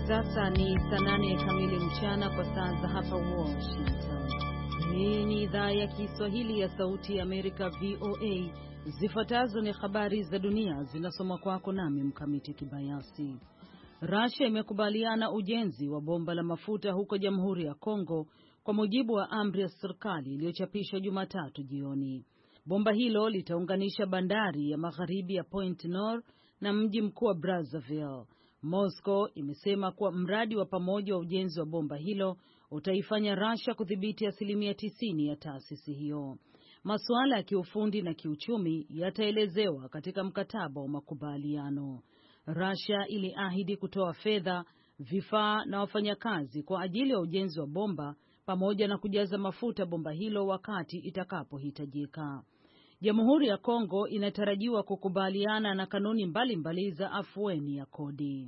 Sasa ni saa 8 kamili mchana kwa saa za hapa Washington. Hii ni idhaa ya Kiswahili ya Sauti ya Amerika, VOA. Zifuatazo ni habari za dunia zinasomwa kwako nami Mkamiti Kibayasi. Russia imekubaliana ujenzi wa bomba la mafuta huko Jamhuri ya Kongo kwa mujibu wa amri ya serikali iliyochapishwa Jumatatu jioni. Bomba hilo litaunganisha bandari ya magharibi ya Point Nord na mji mkuu wa Brazzaville. Moscow imesema kuwa mradi wa pamoja wa ujenzi wa bomba hilo utaifanya Russia kudhibiti 90% ya taasisi hiyo. Masuala ya kiufundi na kiuchumi yataelezewa katika mkataba wa makubaliano. Russia iliahidi kutoa fedha, vifaa na wafanyakazi kwa ajili ya ujenzi wa bomba pamoja na kujaza mafuta bomba hilo wakati itakapohitajika. Jamhuri ya Kongo inatarajiwa kukubaliana na kanuni mbalimbali za afueni ya kodi.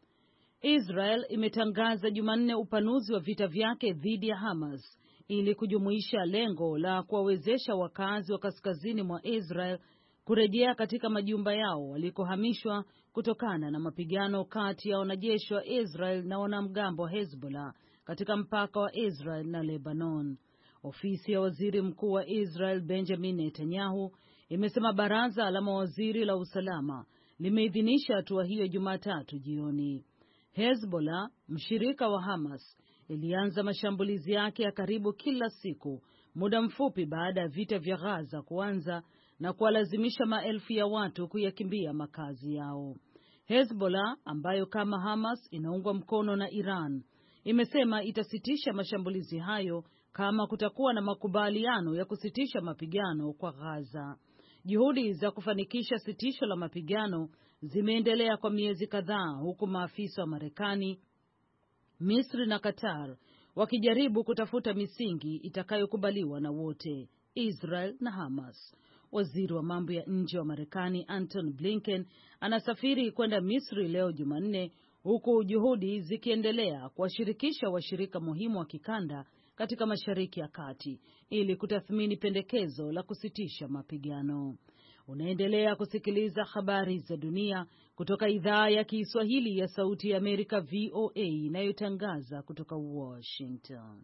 Israel imetangaza Jumanne upanuzi wa vita vyake dhidi ya Hamas ili kujumuisha lengo la kuwawezesha wakazi wa kaskazini mwa Israel kurejea katika majumba yao walikohamishwa kutokana na mapigano kati ya wanajeshi wa Israel na wanamgambo wa Hezbollah katika mpaka wa Israel na Lebanon. Ofisi ya waziri mkuu wa Israel Benjamin Netanyahu imesema baraza la mawaziri la usalama limeidhinisha hatua hiyo Jumatatu jioni. Hezbollah, mshirika wa Hamas, ilianza mashambulizi yake ya karibu kila siku muda mfupi baada ya vita vya Gaza kuanza na kuwalazimisha maelfu ya watu kuyakimbia makazi yao. Hezbollah, ambayo kama Hamas inaungwa mkono na Iran, imesema itasitisha mashambulizi hayo kama kutakuwa na makubaliano ya kusitisha mapigano kwa Gaza. Juhudi za kufanikisha sitisho la mapigano zimeendelea kwa miezi kadhaa huku maafisa wa Marekani, Misri na Qatar wakijaribu kutafuta misingi itakayokubaliwa na wote, Israel na Hamas. Waziri wa mambo ya nje wa Marekani Antony Blinken anasafiri kwenda Misri leo Jumanne, huku juhudi zikiendelea kuwashirikisha washirika muhimu wa kikanda katika Mashariki ya Kati ili kutathmini pendekezo la kusitisha mapigano. Unaendelea kusikiliza habari za dunia kutoka idhaa ya Kiswahili ya Sauti ya Amerika, VOA, inayotangaza kutoka Washington.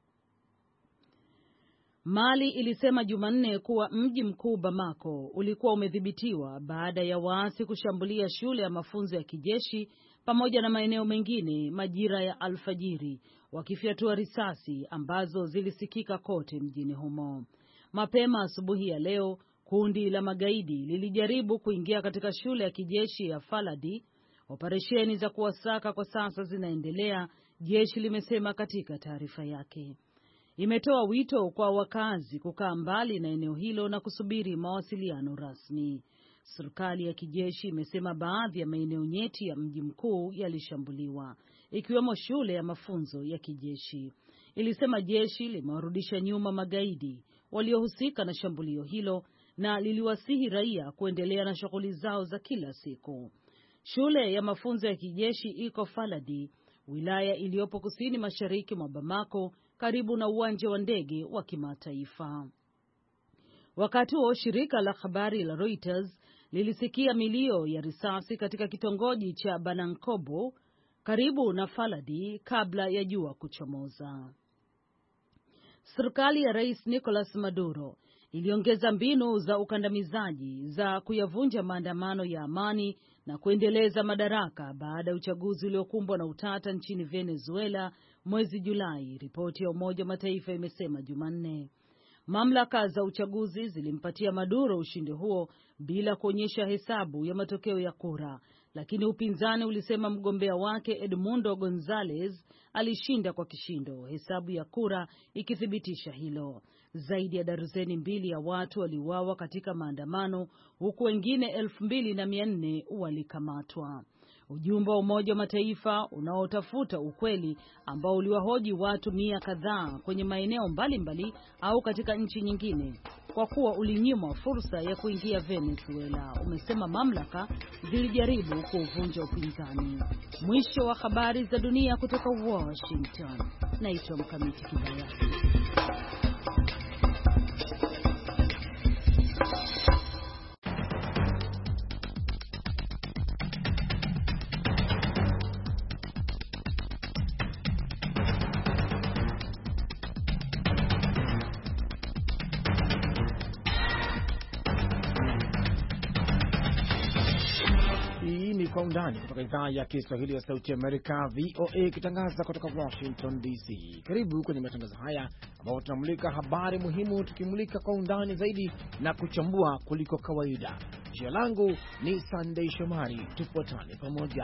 Mali ilisema Jumanne kuwa mji mkuu Bamako ulikuwa umedhibitiwa baada ya waasi kushambulia shule ya mafunzo ya kijeshi pamoja na maeneo mengine majira ya alfajiri, wakifyatua risasi ambazo zilisikika kote mjini humo. Mapema asubuhi ya leo, kundi la magaidi lilijaribu kuingia katika shule ya kijeshi ya Faladi. Operesheni za kuwasaka kwa sasa zinaendelea, jeshi limesema katika taarifa yake. Imetoa wito kwa wakazi kukaa mbali na eneo hilo na kusubiri mawasiliano rasmi. Serikali ya kijeshi imesema baadhi ya maeneo nyeti ya mji mkuu yalishambuliwa, ikiwemo shule ya mafunzo ya kijeshi. Ilisema jeshi limewarudisha nyuma magaidi waliohusika na shambulio hilo na liliwasihi raia kuendelea na shughuli zao za kila siku. Shule ya mafunzo ya kijeshi iko Faladi, wilaya iliyopo kusini mashariki mwa Bamako, karibu na uwanja wa ndege wa kimataifa. Wakati huo shirika la habari la Reuters lilisikia milio ya risasi katika kitongoji cha Banankobo karibu na Faladi kabla ya jua kuchomoza. Serikali ya Rais Nicolas Maduro iliongeza mbinu za ukandamizaji za kuyavunja maandamano ya amani na kuendeleza madaraka baada ya uchaguzi uliokumbwa na utata nchini Venezuela mwezi Julai, ripoti ya Umoja wa Mataifa imesema Jumanne. Mamlaka za uchaguzi zilimpatia Maduro ushindi huo bila kuonyesha hesabu ya matokeo ya kura, lakini upinzani ulisema mgombea wake Edmundo Gonzalez alishinda kwa kishindo, hesabu ya kura ikithibitisha hilo. Zaidi ya darzeni 2 ya watu waliuawa katika maandamano, huku wengine 2400 walikamatwa. Ujumbe wa Umoja wa Mataifa unaotafuta ukweli ambao uliwahoji watu 100 kadhaa kwenye maeneo mbalimbali au katika nchi nyingine kwa kuwa ulinyimwa fursa ya kuingia Venezuela, umesema mamlaka zilijaribu kuvunja upinzani. Mwisho wa habari za dunia kutoka Washington. Naitwa Mkamiti Kibayasi. Kwa Undani kutoka idhaa ya Kiswahili ya Sauti Amerika, VOA, ikitangaza kutoka Washington DC. Karibu kwenye matangazo haya ambapo tunamulika habari muhimu, tukimulika kwa undani zaidi na kuchambua kuliko kawaida. Jina langu ni Sunday Shomari, tupatane pamoja.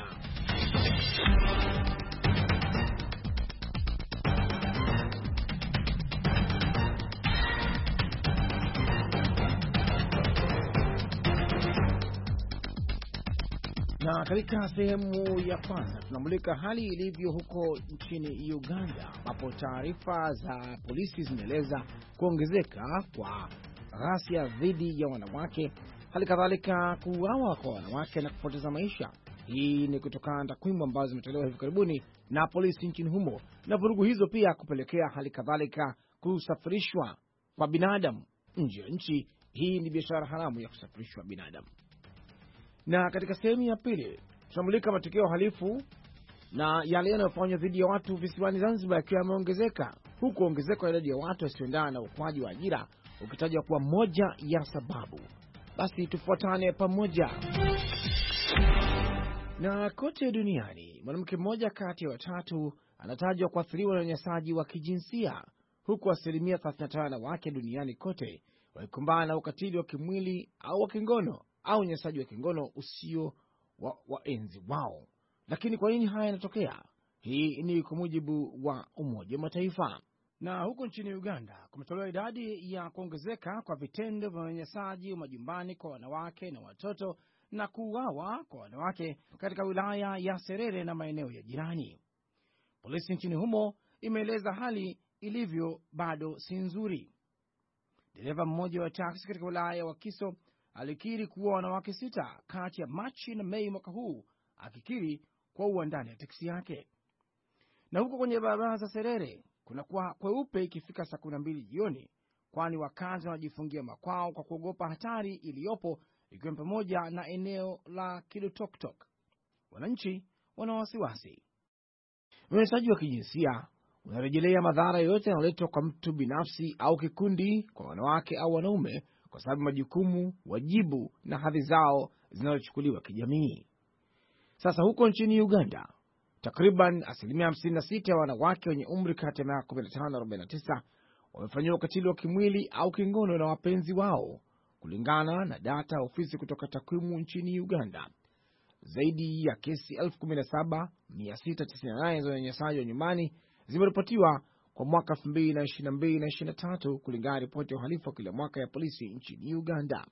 Na katika sehemu ya kwanza tunamulika hali ilivyo huko nchini Uganda, ambapo taarifa za polisi zinaeleza kuongezeka kwa ghasia dhidi ya wanawake, hali kadhalika kuuawa kwa wanawake na kupoteza maisha. Hii ni kutokana na takwimu ambazo zimetolewa hivi karibuni na polisi nchini humo, na vurugu hizo pia kupelekea hali kadhalika kusafirishwa kwa binadamu nje ya nchi. Hii ni biashara haramu ya kusafirishwa binadamu. Na katika sehemu ya pili tunamulika matukio ya uhalifu na yale yanayofanywa dhidi ya watu visiwani Zanzibar yakiwa yameongezeka, huku ongezeko la idadi ya watu wasioendana na ukuaji wa ajira ukitajwa kuwa moja ya sababu. Basi tufuatane pamoja. Na kote duniani mwanamke mmoja kati ya watatu anatajwa kuathiriwa na unyanyasaji wa kijinsia, huku asilimia 35 wake duniani kote wakikumbana na ukatili wa kimwili au wa kingono au unyanyasaji wa kingono usio wa enzi wao. Lakini kwa nini haya yanatokea? Hii ni kwa mujibu wa Umoja wa Mataifa. Na huko nchini Uganda kumetolewa idadi ya kuongezeka kwa vitendo vya unyanyasaji wa majumbani kwa wanawake na watoto na kuuawa kwa wanawake katika wilaya ya Serere na maeneo ya jirani. Polisi nchini humo imeeleza hali ilivyo bado si nzuri. Dereva mmoja wa taksi katika wilaya ya Wakiso alikiri kuwa wanawake 6 kati ya Machi na Mei mwaka huu, akikiri kwa ndani ya taksi yake. Na huko kwenye barabara za Serere kunakuwa kweupe ikifika saa 12 jioni, kwani wakazi wanajifungia makwao kwa kuogopa hatari iliyopo, ikiwa pamoja na eneo la Kilutoktok. Wananchi wana wasiwasi. Unyanyasaji wa kijinsia unarejelea madhara yote yanayoletwa kwa mtu binafsi au kikundi kwa wanawake au wanaume kwa sababu majukumu, wajibu na hadhi zao zinazochukuliwa kijamii. Sasa huko nchini Uganda, takriban asilimia 56 ya wanawake wenye umri kati ya miaka 15 na 49 wamefanyiwa ukatili wa kimwili au kingono na wapenzi wao, kulingana na data ofisi kutoka takwimu nchini Uganda. Zaidi ya kesi 17,698 za unyanyasaji wa nyumbani zimeripotiwa kwa mwaka 2022 na 2023, kulingana na ripoti ya uhalifu wa kila mwaka ya polisi nchini Uganda.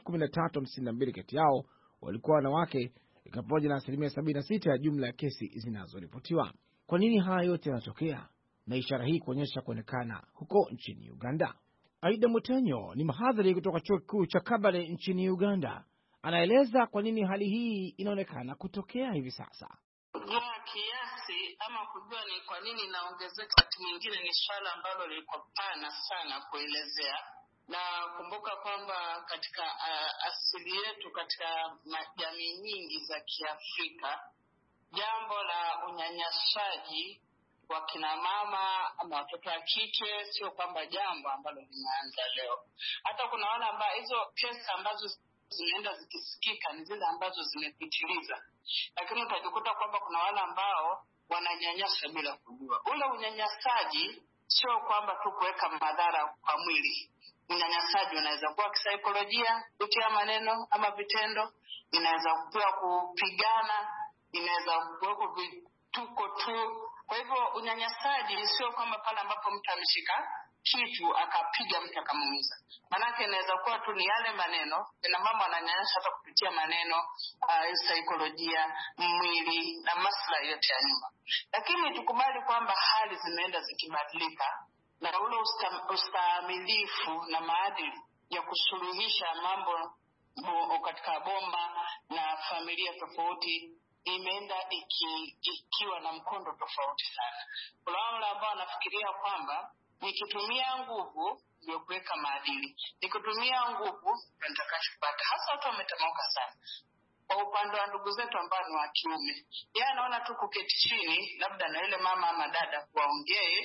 1352 kati yao walikuwa wanawake, ikiwa pamoja na asilimia 76 ya jumla ya kesi zinazoripotiwa. Kwa nini haya yote yanatokea na ishara hii kuonyesha kuonekana huko nchini Uganda? Aida Mutenyo ni mhadhiri kutoka chuo kikuu cha Kabale nchini Uganda. Anaeleza kwa nini hali hii inaonekana kutokea hivi sasa. Kujua kiasi ama kujua ni kwa nini inaongezeka wakati mwingine ni swala ambalo liko pana sana kuelezea. Na kumbuka kwamba katika asili yetu katika jamii nyingi za Kiafrika, jambo la unyanyasaji wa kina mama ama watoto wa kike sio kwamba jambo ambalo limeanza leo. Hata kuna wale ambao hizo kesi ambazo zinaenda zikisikika ni zile ambazo zimepitiliza, lakini utajikuta kwamba kuna wale ambao wananyanyasa bila kujua. Ule unyanyasaji sio kwamba tu kuweka madhara kwa mwili. Unyanyasaji unaweza kuwa kisaikolojia, kutia maneno ama vitendo, inaweza kuwa kupigana, inaweza kuwa vituko tu. Kwa hivyo unyanyasaji sio kwamba pale ambapo mtu ameshika kitu akapiga mtu akamuumiza. Manake inaweza kuwa tu ni yale maneno, na mama ananyanyasa hata kupitia maneno, saikolojia, mwili na maslahi yote ya nyuma. Lakini tukubali kwamba hali zimeenda zikibadilika, na ule ustahimilifu na maadili ya kusuluhisha mambo katika bomba na familia tofauti imeenda ikiwa na mkondo tofauti sana. Kuna wale ambao wanafikiria kwamba nikitumia nguvu ndio kuweka maadili, nikitumia nguvu ndio nitakachopata. Hasa watu wametamauka sana. Kwa upande wa ndugu zetu ambao ni wa kiume, yeye anaona tu kuketi chini labda na yule mama ama dada kuwaongee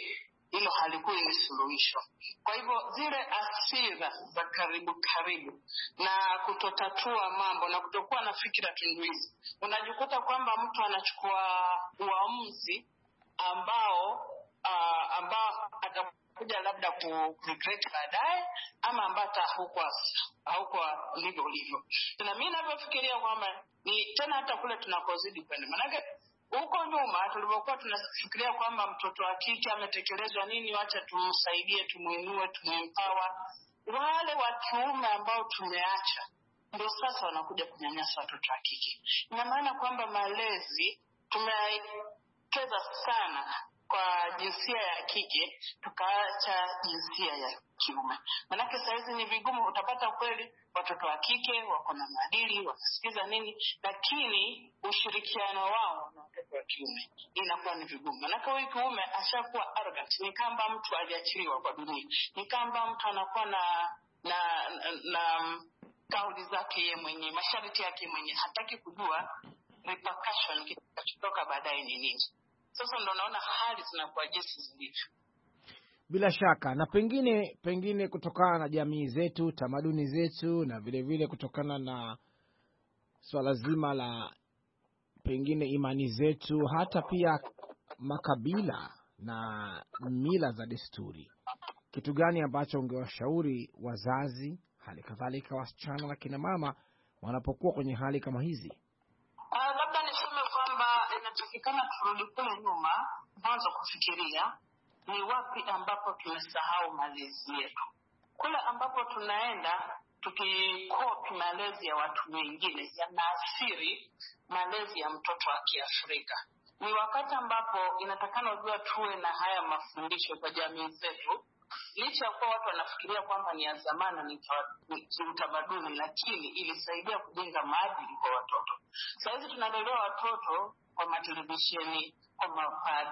hilo halikuwa ni suluhisho. Kwa hivyo zile asira za karibu na kutotatua mambo na kutokuwa na fikra tunduizi, unajikuta kwamba mtu anachukua uamuzi ambao atakuja labda ku-regret baadaye, ama ambao haukuwa livyo. Na mimi ninavyofikiria kwamba ni tena hata kule tunakozidi kwenda, manake huko nyuma tulipokuwa tunafikiria kwamba mtoto wa kike ametekelezwa nini, acha tumsaidie, tumuinue, tumempower, wale wa kiume ambao tumeacha ndio sasa wanakuja kunyanyasa watoto wa kike. Ina maana kwamba malezi tumewekeza sana kwa jinsia ya kike, tukaacha jinsia ya kiume. Manake saizi ni vigumu, utapata kweli watoto wa kike wako na maadili, wanasikiza nini, lakini ushirikiano wao na watoto wa kiume inakuwa ni vigumu. Manake huyu kiume ashakuwa arrogant, ni kama mtu aliachiliwa kwa dunia, ni kama mtu anakuwa na kauli zake yeye mwenyewe, masharti yake mwenyewe, hataki kujua repercussion kitatoka baadaye ni nini. Sasa ndo naona hali zinakuwa jinsi zilivyo. Bila shaka, na pengine kutokana na jamii zetu, tamaduni zetu, na vile vile kutokana na swala zima la pengine imani zetu, hata pia makabila na mila za desturi, kitu gani ambacho ungewashauri wazazi, hali kadhalika wasichana na kina mama wanapokuwa kwenye hali kama hizi? Labda niseme kwamba inatakikana turudi kule nyuma, mwanzo kufikiria ni wapi ambapo tumesahau malezi yetu. Kule ambapo tunaenda tukikopi malezi ya watu wengine yanaathiri malezi ya mtoto wa Kiafrika. Ni wakati ambapo inatakana ujua tuwe na haya mafundisho kwa jamii zetu. Licha ya kuwa watu wanafikiria kwamba ni ya zamana, ni utamaduni, lakini ilisaidia kujenga maadili kwa watoto. Sasa hizi tunalelea watoto kwa matelevisheni, kwa mapad,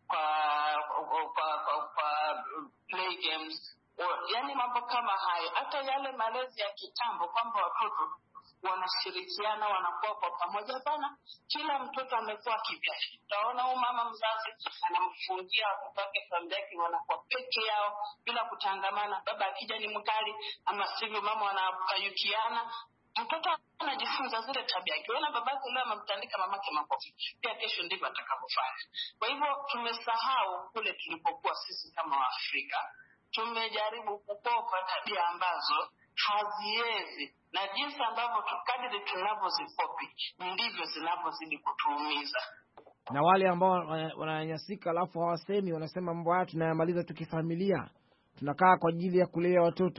kwa play games, yani mambo kama hayo. Hata yale malezi ya kitambo kwamba watoto wanashirikiana, wanakuwa kwa pamoja bana, kila mtoto amekuwa kivyake. Utaona huyu mama mzazi anamfungia watoto wake familia yake, wanakuwa peke yao bila kutangamana. Baba akija ni mkali, ama sivyo mama wanapayukiana. Mtoto anajifunza zile tabia. Akiona babake leo amemtandika mamake makofi, pia kesho ndivyo atakavyofanya. Kwa hivyo tumesahau kule tulipokuwa sisi kama Waafrika. Tumejaribu kukopa tabia ambazo haziwezi, na jinsi ambavyo kadri tunavyozikopi ndivyo zinavyozidi kutuumiza. Na wale ambao wananyanyasika alafu hawasemi, wanasema mambo haya tunayamaliza tukifamilia, tunakaa kwa ajili ya kulea watoto.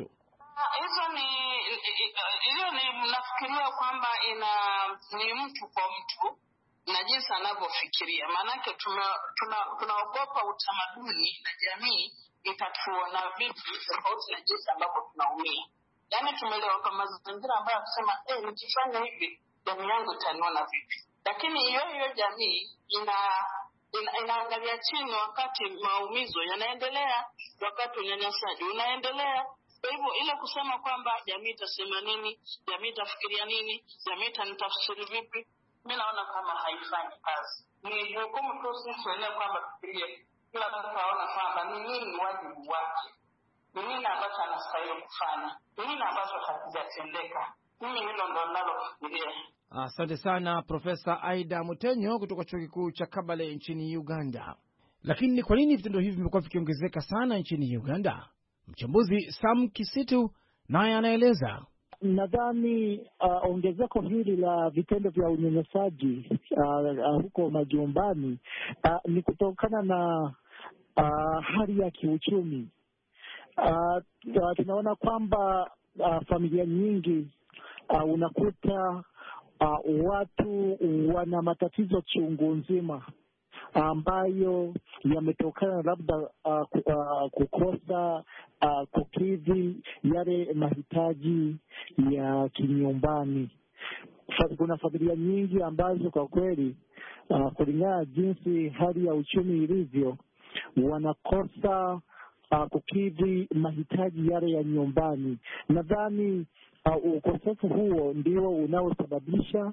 Hiyo ni nafikiria kwamba ni mtu kwa mtu na jinsi anavyofikiria. Maanake tunaogopa utamaduni na jamii itatuona vipi tofauti na jinsi ambavyo tunaumia. Yaani tumelewa kwa mazingira ambayo kusema nikifanya hivi jamii yangu itaniona vipi. Lakini hiyo jamii inaangalia chini wakati maumizo yanaendelea, wakati unyanyasaji unaendelea. Kwa hivyo ile kusema kwamba jamii itasema nini, jamii itafikiria nini, jamii itanitafsiri vipi, mimi naona kama haifanyi kazi. Ni jukumu tu sisi tuelewe kwamba tufikirie, kila mtu aone kwamba ni nini wajibu wake, ni nini ambacho anastahili kufanya, ni nini ambacho hakijatendeka. Mimi hilo ndo ninalofikiria. Asante sana Profesa Aida Mutenyo kutoka Chuo Kikuu cha Kabale nchini Uganda. Lakini kwa nini vitendo hivi vimekuwa vikiongezeka sana nchini Uganda? Mchambuzi Sam Kisitu naye anaeleza. Nadhani ongezeko hili la vitendo vya unyanyasaji huko majumbani ni kutokana na hali ya kiuchumi. Tunaona kwamba familia nyingi unakuta watu wana matatizo chungu nzima ambayo yametokana labda kukosa kukidhi yale mahitaji ya kinyumbani. Kuna familia nyingi ambazo kwa kweli kulingana jinsi hali ya uchumi ilivyo wanakosa kukidhi mahitaji yale ya nyumbani. Nadhani ukosefu huo ndio unaosababisha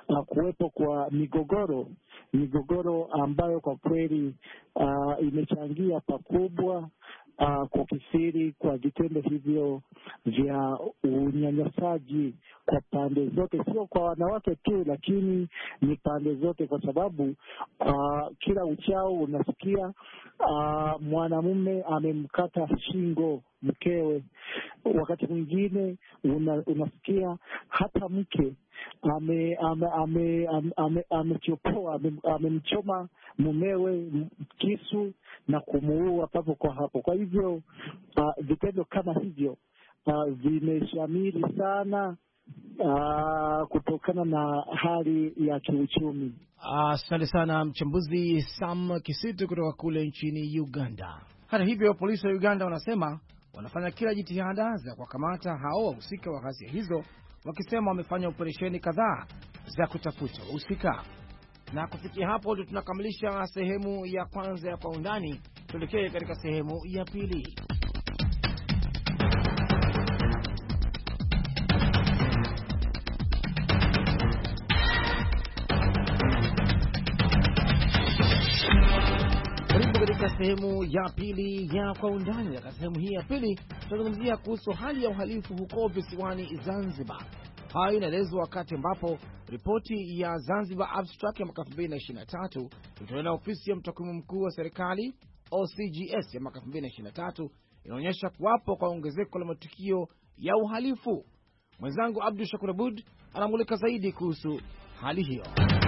kuwepo kwa migogoro ambayo kwa kweli imechangia pakubwa kukithiri kwa vitendo hivyo vya unyanyasaji kwa pande zote, sio kwa wanawake tu, lakini ni pande zote, kwa sababu kila uchao unasikia mwanamume amemkata shingo mkewe. Wakati mwingine unasikia hata mke amemchoma mumewe kisu na kumuua papo kwa hapo. Kwa hivyo vitendo kama hivyo vimeshamiri sana kutokana na hali ya kiuchumi. Asante sana mchambuzi Sam Kisitu kutoka kule nchini Uganda. Hata hivyo, polisi wa Uganda wanasema wanafanya kila jitihada za kuwakamata hao wahusika wa ghasia hizo, wakisema wamefanya operesheni kadhaa za kutafuta wahusika. Na kufikia hapo ndio tunakamilisha sehemu ya kwanza ya Kwa Undani. Tuelekee katika sehemu ya pili. Katika sehemu ya pili ya Kwa Undani. Katika sehemu hii ya pili tutazungumzia kuhusu hali ya uhalifu huko visiwani Zanzibar. Hayo inaelezwa wakati ambapo ripoti ya Zanzibar Abstract ya mwaka 2023 ilitolewa na ofisi ya mtakwimu mkuu wa serikali OCGS ya mwaka 2023 inaonyesha kuwapo kwa ongezeko la matukio ya uhalifu. Mwenzangu Abdul Shakur Abud anamulika zaidi kuhusu hali hiyo.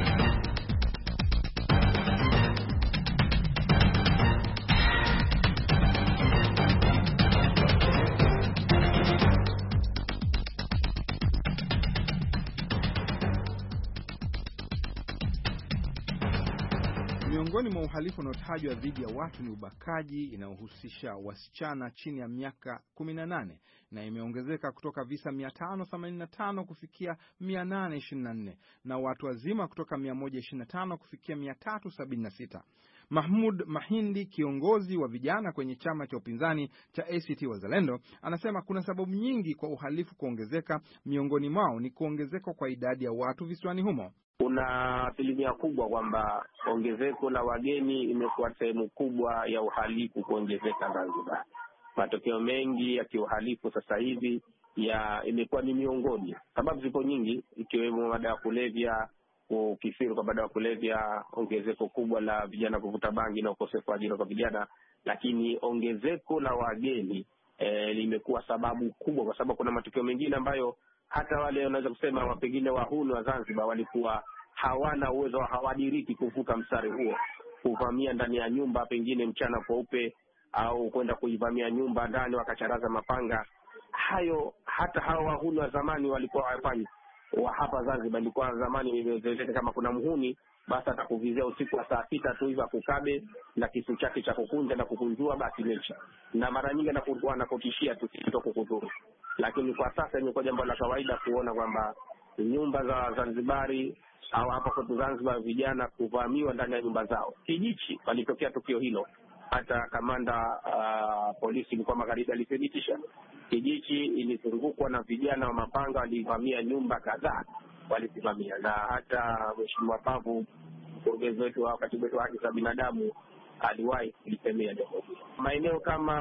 Miongoni mwa uhalifu unaotajwa dhidi ya watu ni ubakaji inayohusisha wasichana chini ya miaka 18 na imeongezeka kutoka visa 585 kufikia 824 na watu wazima kutoka 125 kufikia 376. Mahmud Mahindi, kiongozi wa vijana kwenye chama cha upinzani cha ACT Wazalendo, anasema kuna sababu nyingi kwa uhalifu kuongezeka. Miongoni mwao ni kuongezeka kwa idadi ya watu visiwani humo. Kuna asilimia kubwa kwamba ongezeko la wageni imekuwa sehemu kubwa ya uhalifu kuongezeka Zanzibar. Matokeo mengi ya kiuhalifu sasa hivi imekuwa ni miongoni, sababu zipo nyingi, ikiwemo madawa ya kulevya, kukithiri kwa madawa ya kulevya, ongezeko kubwa la vijana kuvuta bangi na ukosefu wa ajira kwa vijana. Lakini ongezeko la wageni limekuwa sababu kubwa, kwa sababu kuna matokeo mengine ambayo hata wale wanaweza kusema pengine wahuni wa Zanzibar walikuwa hawana uwezo, hawadiriki kuvuka mstari huo, kuvamia ndani ya nyumba pengine mchana kweupe, au kwenda kuivamia nyumba ndani wakacharaza mapanga. Hayo hata hao wahuni wa zamani walikuwa hawafanyi. Wa hapa Zanzibar ilikuwa zamani imezoeleka, kama kuna mhuni basi atakuvizia usiku wa saa 6 tu hivi akukabe na kisu chake cha kukunja na kukunjua, basi mecha. Na mara nyingi anakutishia tu sito kukudhuru. Lakini kwa sasa imekuwa jambo la kawaida kuona kwamba nyumba za Zanzibari au hapa kwetu Zanzibar vijana kuvamiwa ndani ya nyumba zao. Kijichi walitokea tukio hilo. Hata kamanda polisi mkoa Magharibi alithibitisha. Kijichi ilizungukwa na vijana wa mapanga, walivamia nyumba kadhaa, walisimamia. Na hata Mheshimiwa Pavu, mkurugenzi wetu wa katibu wetu wa haki za binadamu, aliwahi kulisemea jambo hilo. Maeneo kama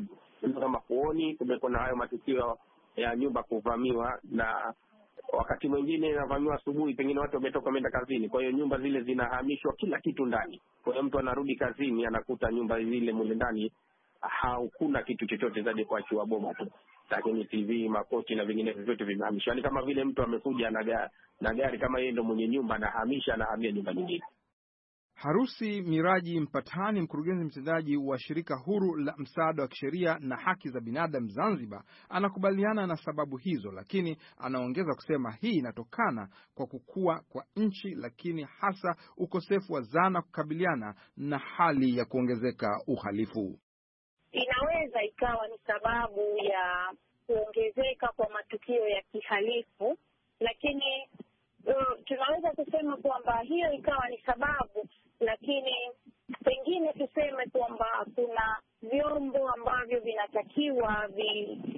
Fuoni kumekuwa na hayo matukio ya nyumba kuvamiwa, na wakati mwingine inavamiwa asubuhi, pengine watu wametoka wameenda kazini, kwa hiyo nyumba zile zinahamishwa kila kitu ndani. Kwa hiyo mtu anarudi kazini anakuta nyumba zile mule ndani hakuna kitu chochote zaidi kuachiwa boma tu, lakini TV, makochi na vingine vyote vimehamishwa. Yaani kama vile mtu amekuja na gari kama yeye ndo mwenye nyumba, anahamia nyumba nyingine. Harusi Miraji Mpatani, mkurugenzi mtendaji wa shirika huru la msaada wa kisheria na haki za binadamu Zanzibar, anakubaliana na sababu hizo, lakini anaongeza kusema hii inatokana kwa kukua kwa nchi, lakini hasa ukosefu wa zana kukabiliana na hali ya kuongezeka uhalifu. Inaweza ikawa ni sababu ya kuongezeka kwa matukio ya kihalifu, lakini tunaweza kusema kwamba hiyo ikawa ni sababu, lakini pengine tuseme kwamba kuna vyombo ambavyo vinatakiwa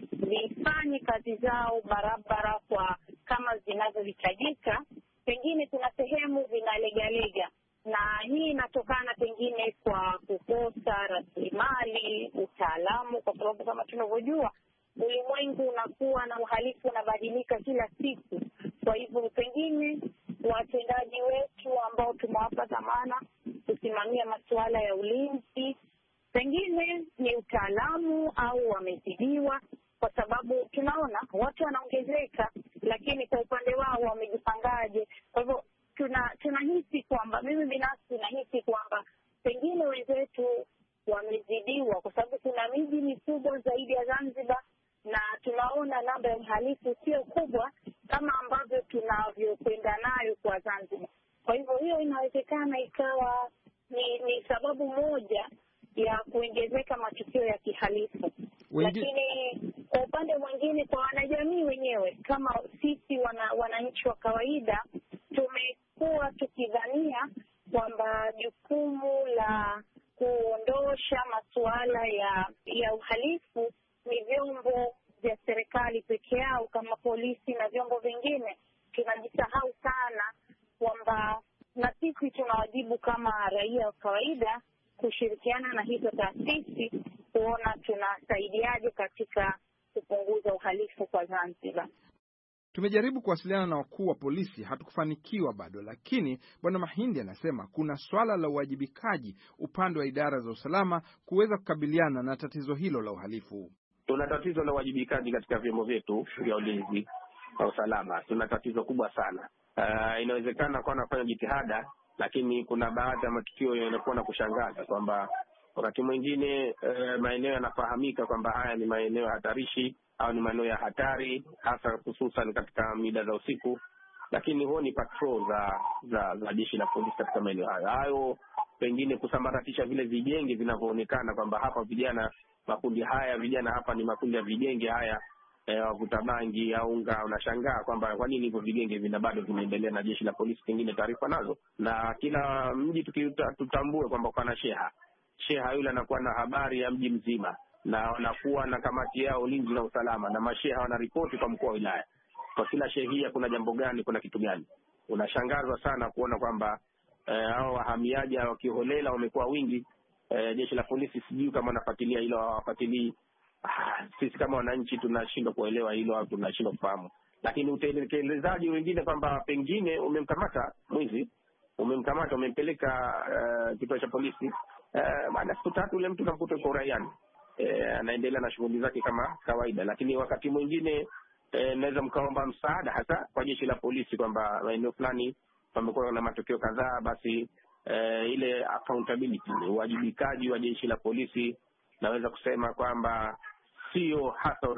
vifanye kazi zao barabara kwa kama zinavyohitajika. Pengine siku. Kwa hivyo pengine watendaji wetu ambao tumewapa dhamana kusimamia masuala ya ulinzi, pengine ni utaalamu au wamezidiwa, kwa sababu tunaona watu wanaongezeka, lakini kwa upande wao wamejipangaje? Kwa hivyo tunahisi kwamba, mimi binafsi nahisi kwamba pengine wenzetu wamezidiwa, kwa sababu kuna miji mikubwa zaidi ya Zanzibar na tunaona namba ya uhalifu sio kubwa kama ambavyo tunavyokwenda nayo kwa Zanzibar. Kwa hivyo hiyo inawezekana ikawa ni sababu moja ya kuongezeka matukio ya kihalifu. Lakini kwa upande mwingine, kwa wanajamii wenyewe, kama sisi wananchi wa kawaida, tumekuwa tukidhania kwamba jukumu la kuondosha masuala ya uhalifu ni vyombo vya serikali peke yao kama polisi na vyombo vingine. Tunajisahau sana kwamba na sisi tuna wajibu kama raia wa kawaida kushirikiana na hizo taasisi kuona tunasaidiaje katika kupunguza uhalifu kwa Zanzibar. Tumejaribu kuwasiliana na wakuu wa polisi, hatukufanikiwa bado, lakini Bwana Mahindi anasema kuna swala la uwajibikaji upande wa idara za usalama kuweza kukabiliana na tatizo hilo la uhalifu. Tuna tatizo la uwajibikaji katika vyombo vyetu vya ulinzi na usalama. Tuna tatizo kubwa sana. Inawezekana kwa nafanya jitihada, lakini kuna baadhi ya matukio yanakuwa na kushangaza kwamba wakati mwingine maeneo yanafahamika kwamba haya ni maeneo hatarishi au ni maeneo ya hatari, hasa hususan katika mida za usiku, lakini huo ni patrol za jeshi la polisi katika maeneo hayo pengine kusambaratisha vile vijenge vinavyoonekana kwamba hapa vijana, makundi haya vijana hapa ni makundi ya vijenge haya wavuta bangi au unga. Unashangaa kwamba kwa nini hivyo vigenge bado vinaendelea na jeshi la polisi pengine taarifa nazo. Na kila mji tutambue kwamba kuna sheha yule anakuwa na habari ya mji mzima, na wanakuwa na kamati yao ulinzi na usalama, na masheha wanaripoti kwa mkuu wa wilaya kwa kila shehia kuna jambo gani, kuna kitu gani. Unashangazwa sana kuona kwamba hao wahamiaji wa kiholela wamekuwa wingi. Jeshi la polisi sijui kama wanafuatilia hilo au hawafuatilii. Sisi kama wananchi tunashindwa kuelewa hilo au tunashindwa kufahamu. Lakini utekelezaji wengine kwamba pengine umemkamata mwizi, umempeleka kituo cha polisi, baada siku 3 yule mtu namkuta yuko uraiani, anaendelea na shughuli zake kama kawaida. Lakini wakati mwingine naweza mkaomba msaada hasa kwa jeshi la polisi kwamba maeneo fulani pamekuwa na matokeo kadhaa, basi ile accountability, uwajibikaji wa jeshi la polisi, naweza kusema kwamba sio hasa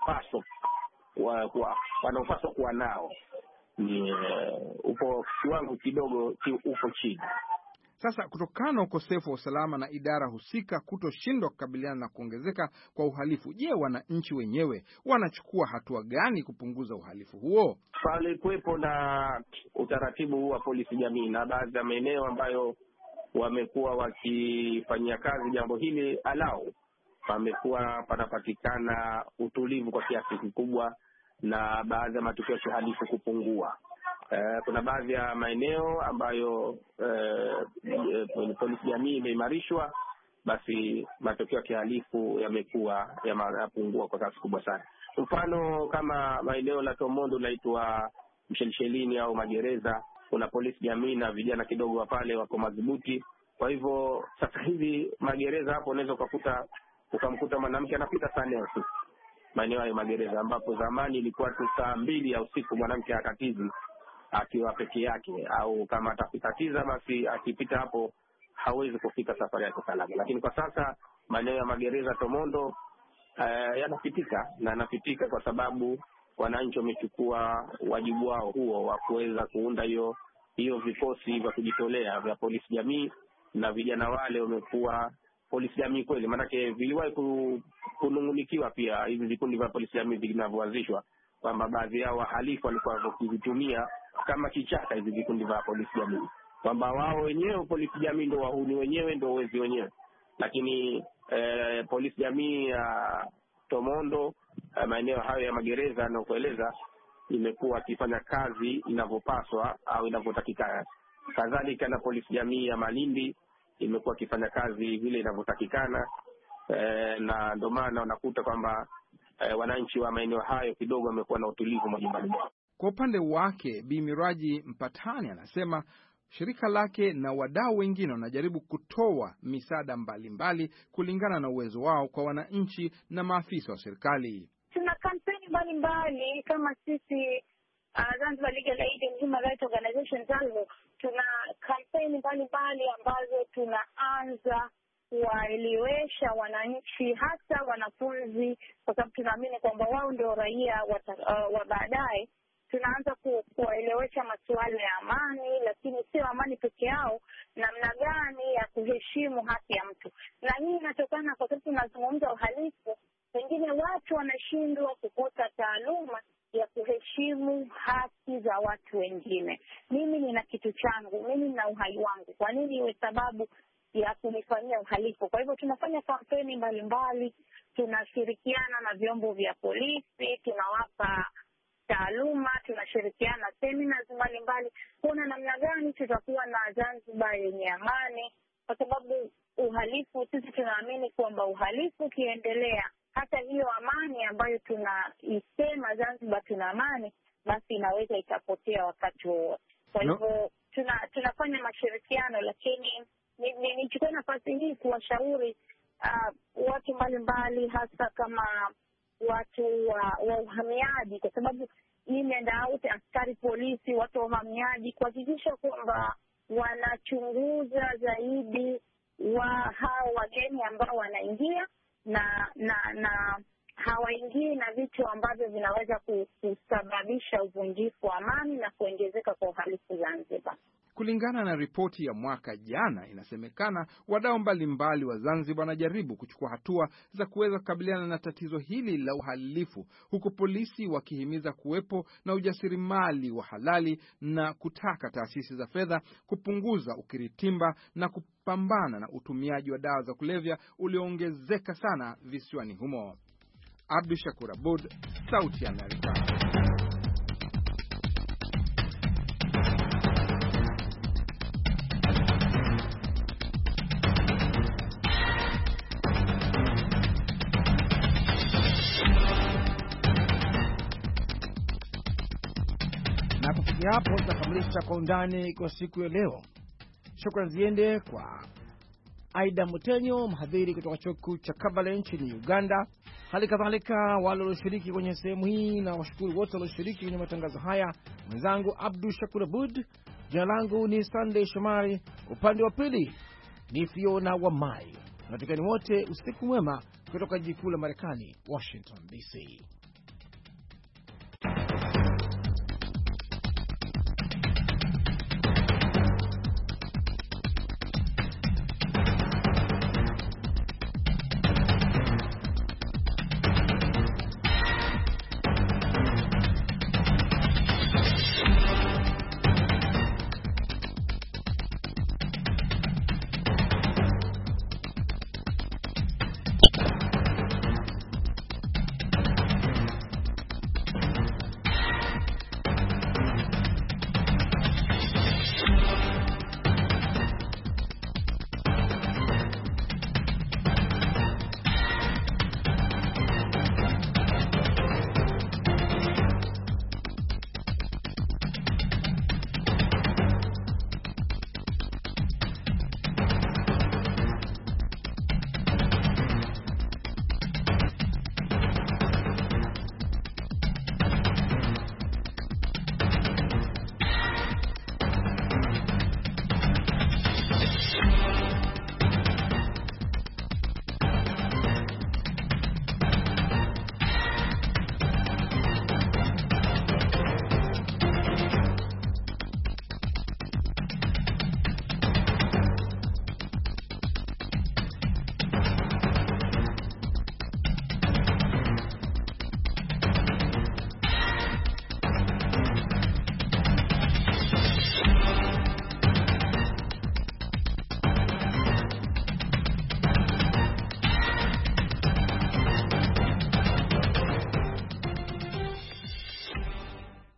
wanaopaswa kuwa nao, ni upo kiwango kidogo upo chini. Sasa kutokana na ukosefu wa usalama na idara husika kutoshindwa kukabiliana na kuongezeka kwa uhalifu, je, wananchi wenyewe wanachukua hatua gani kupunguza uhalifu huo? Pale kuwepo na utaratibu huu wa polisi jamii na baadhi ya maeneo ambayo wamekuwa wakifanyia kazi jambo hili, alau pamekuwa panapatikana utulivu kwa kiasi kikubwa na baadhi ya matukio ya uhalifu kupungua. Kuna baadhi ya maeneo ambayo polisi jamii imeimarishwa, basi matokeo ya kihalifu yamekuwa yapungua kwa kasi kubwa sana. Mfano kama maeneo la Tomondo laitwa Mshelshelini au magereza, kuna polisi jamii na vijana kidogo wa pale wako madhubuti. Kwa hivyo sasa hivi magereza hapo unaweza ukamkuta mwanamke anapita saa 4 usiku maeneo ya magereza, ambapo zamani ilikuwa tu saa 2 ya usiku mwanamke hakatizi akiwa peke yake, au kama atakatiza basi akipita hapo hawezi kufika safari yake salama. Lakini kwa sasa maeneo ya magereza Tomondo yanapitika kwa sababu wananchi wamechukua wajibu wao huo wa kuweza kuunda hiyo vikosi vya kujitolea vya polisi jamii, na vijana wale wamekuwa polisi jamii kweli. Maanake viliwahi kunungunikiwa pia hivi vikundi vya polisi jamii vinavyoanzishwa kwamba baadhi yao wahalifu walikuwa wakivitumia kama kichaka hivi vikundi vya polisi jamii, kwamba wao wenyewe polisi jamii ndio wahuni wenyewe, ndio wezi wenyewe. Lakini polisi jamii ya Tomondo, maeneo hayo ya magereza yanayokueleza, imekuwa akifanya kazi inavyopaswa au inavyotakikana. Kadhalika na polisi jamii ya Malindi imekuwa akifanya kazi vile inavyotakikana, na ndio maana unakuta kwamba wananchi wa maeneo hayo kidogo wamekuwa na utulivu majumbani mwao. Kwa upande wake, Bi Miraji Mpatani anasema shirika lake na wadau wengine wanajaribu kutoa misaada mbalimbali kulingana na uwezo wao kwa wananchi na maafisa wa serikali. Tuna kampeni mbalimbali kama sisi Zanzibar Legal Aid and Human Rights Organization ZALHO, tuna kampeni mbalimbali ambazo tunaanza kuwaelewesha wananchi, hasa wanafunzi, kwa sababu tunaamini kwamba wao ndio raia wa baadaye. Tunaanza kuwaelewesha masuala ya amani, lakini sio amani peke yao, namna gani ya kuheshimu haki ya mtu. Na hii inatokana kwa sababu tunazungumza uhalifu, pengine watu wanashindwa kupata taaluma ya kuheshimu haki za watu wengine. Mimi nina kitu changu, mimi nina uhai wangu, kwa nini iwe sababu ya kunifanyia uhalifu? Kwa hivyo tunafanya kampeni mbalimbali, tunashirikiana na vyombo vya polisi, tunawapa taaluma, tunashirikiana seminars mbalimbali kuona namna gani tutakuwa na Zanzibar yenye amani, kwa sababu uhalifu, sisi tunaamini kwamba uhalifu ukiendelea, hata hiyo amani ambayo tunaisema Zanzibar tuna amani, basi inaweza ikapotea wakati wowote. Kwa hivyo tunafanya mashirikiano, lakini nichukue nafasi hii kuwashauri watu mbalimbali, hasa kama watu wa uhamiaji, kwa sababu in and out, askari polisi, watu wa uhamiaji, kuhakikisha kwamba wanachunguza zaidi hao wageni ambao wanaingia na hawaingii na vitu ambavyo vinaweza kusababisha uvunjifu wa amani na kuongezeka kwa uhalifu Zanzibar. Kulingana na ripoti ya mwaka jana, inasemekana wadau mbalimbali wa Zanzibar wanajaribu kuchukua hatua za kuweza kukabiliana na tatizo hili la uhalifu, huku polisi wakihimiza kuwepo na ujasiriamali wa halali na kutaka taasisi za fedha kupunguza ukiritimba na kupambana na utumiaji wa dawa za kulevya ulioongezeka sana visiwani humo. Abdu Shakur Abud, Sauti ya Amerika. Na kufikia hapo tutakamilisha Kwa Undani kwa siku ya leo. Shukrani ziende kwa Aida Mutenyo, mhadhiri kutoka chuo kikuu cha Kabale nchini Uganda, hali kadhalika wale walioshiriki kwenye sehemu hii, na washukuru wote walioshiriki kwenye matangazo haya. Mwenzangu Abdu Shakur Abud, jina langu ni Sunday Shomari, upande wa pili ni Fiona Wamai. Natikani wote usiku mwema kutoka jiji kuu la Marekani, Washington DC.